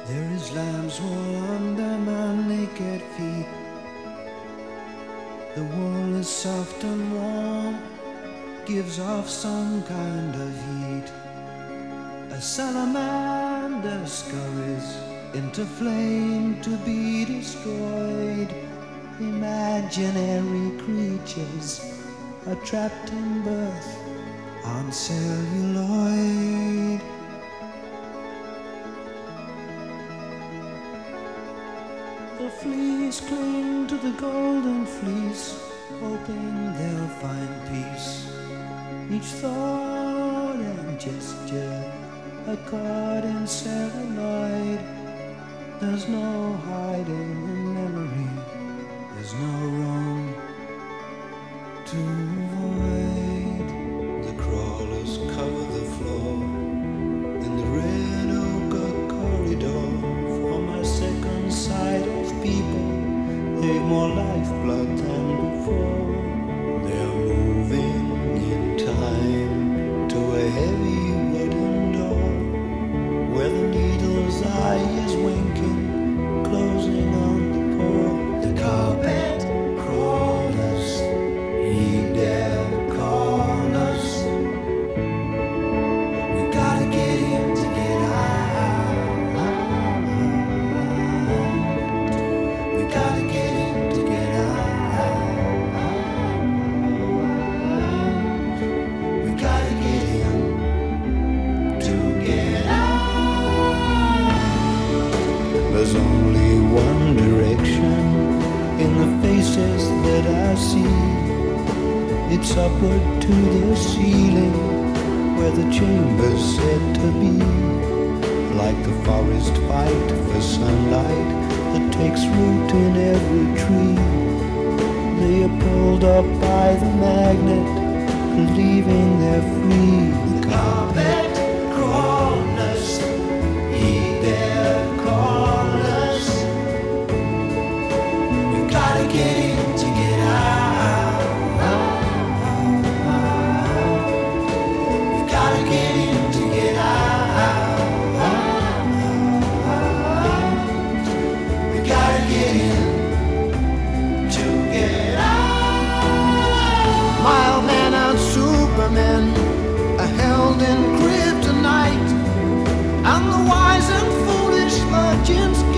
There is lamb's wool under my naked feet. The wool is soft and warm, gives off some kind of heat. A salamander scurries into flame to be destroyed. Imaginary creatures are trapped in birth on celluloid. The fleas cling to the golden fleece, hoping they'll find peace. Each thought and gesture are caught in celluloid. There's no hiding in memory, there's no wrong to avoid. The crawlers cover the floor in the red ochre corridor. For my second sight of people, they've more lifeblood than before. They're moving in time to a heavy wooden door, where the needle's eye is winking, closing on the poor. The carpet crawlers heed their callers. We gotta get him to get out. We gotta get him to get out. We gotta get him to get out. There's only one direction in the faces that I see. It's upward to the ceiling, where the chamber's said to be. Like the forest fight for sunlight that takes root in every tree. They are pulled up by the magnet, believing they're free. The carpet crawlers heed their callers. We gotta get him to get out. We gotta get him to get out. We gotta get him to get out. Mild mannered supermen are held in kryptonite, and the wise and foolish virgins